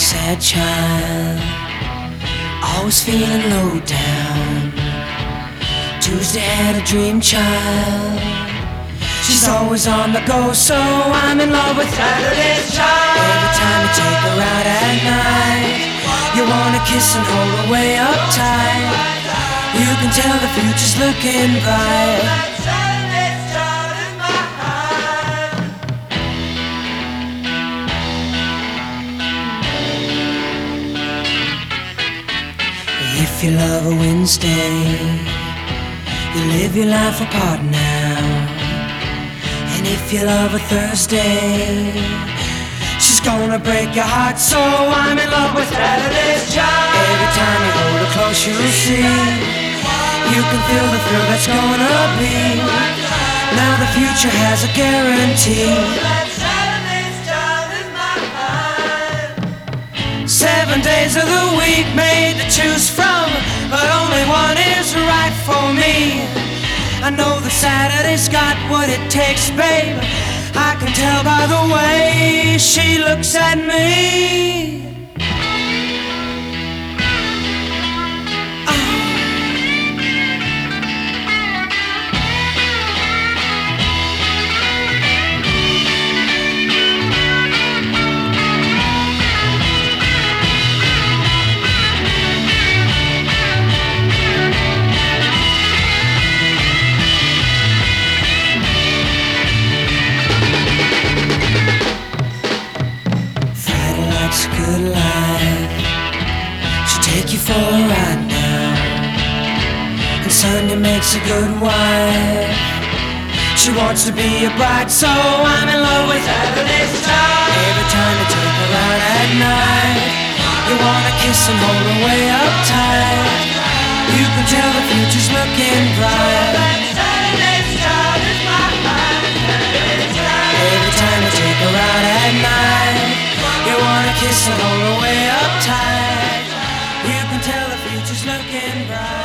sad child, always feeling low down. Tuesday had a dream child, she's always on the go, so I'm in love with Saturday's child. Every time you take her out at night, you wanna kiss and hold her way up tight. You can tell the future's looking bright. Saturday's child in my heart. If you love a Wednesday, you live your life apart now. And if you love a Thursday, she's gonna break your heart. So I'm in love with Saturday's child. Every time you hold her close, you'll see, you can feel the thrill that's gonna be. Now the future has a guarantee. 7 days of the week made to choose from, but only one is right for me. I know that Saturday's got what it takes, babe. I can tell by the way she looks at me. Good life, she'll take you for a ride now, and Sunday makes a good wife. She wants to be a bride, so I'm in love with Saturday's child. Every time you take her out at night, you wanna kiss and hold her way up tight. You can tell the future's looking bright. Saturday's child is my heart. Every time you take her out at night, you wanna kiss and hold her way up tight. You can tell the future's looking bright.